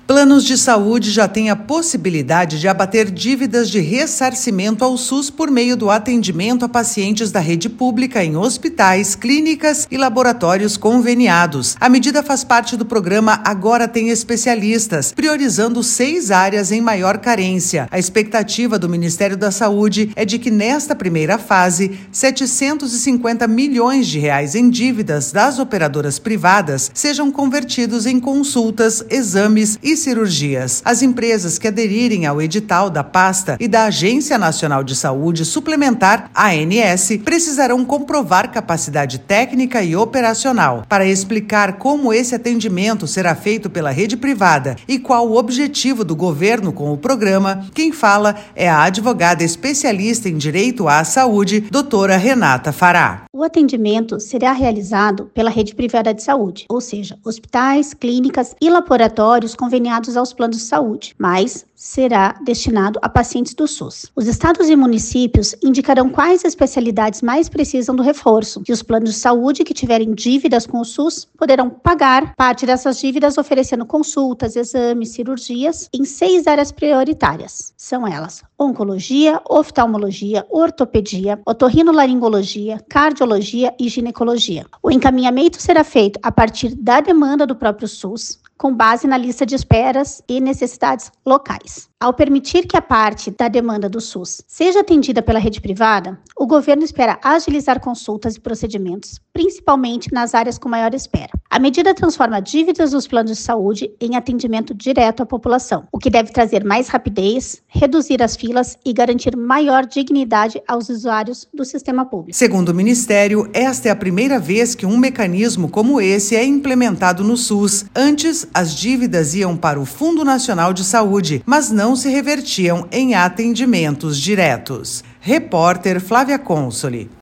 Planos de saúde já têm a possibilidade de abater dívidas de ressarcimento ao SUS por meio do atendimento a pacientes da rede pública em hospitais, clínicas e laboratórios conveniados. A medida faz parte do programa Agora Tem Especialistas, priorizando 6 áreas em maior carência. A expectativa do Ministério da Saúde é de que nesta primeira fase, 750 milhões de reais em dívidas das operadoras privadas sejam convertidos em consultas, exames e cirurgias. As empresas que aderirem ao edital da pasta e da Agência Nacional de Saúde Suplementar, ANS, precisarão comprovar capacidade técnica e operacional. Para explicar como esse atendimento será feito pela rede privada e qual o objetivo do governo com o programa, quem fala é a advogada especialista em direito à saúde, doutora Renata Fará. O atendimento será realizado pela rede privada de saúde, ou seja, hospitais, clínicas e laboratórios conveniados aos planos de saúde, mas será destinado a pacientes do SUS. Os estados e municípios indicarão quais especialidades mais precisam do reforço, e os planos de saúde que tiverem dívidas com o SUS poderão pagar parte dessas dívidas oferecendo consultas, exames, cirurgias em 6 áreas prioritárias. São elas: oncologia, oftalmologia, ortopedia, otorrinolaringologia, cardiologia e ginecologia. O encaminhamento será feito a partir da demanda do próprio SUS, com base na lista de esperas e necessidades locais. Ao permitir que a parte da demanda do SUS seja atendida pela rede privada, o governo espera agilizar consultas e procedimentos, principalmente nas áreas com maior espera. A medida transforma dívidas dos planos de saúde em atendimento direto à população, o que deve trazer mais rapidez, reduzir as filas e garantir maior dignidade aos usuários do sistema público. Segundo o Ministério, esta é a primeira vez que um mecanismo como esse é implementado no SUS. Antes, as dívidas iam para o Fundo Nacional de Saúde, mas não se revertiam em atendimentos diretos. Repórter Flávia Consoli.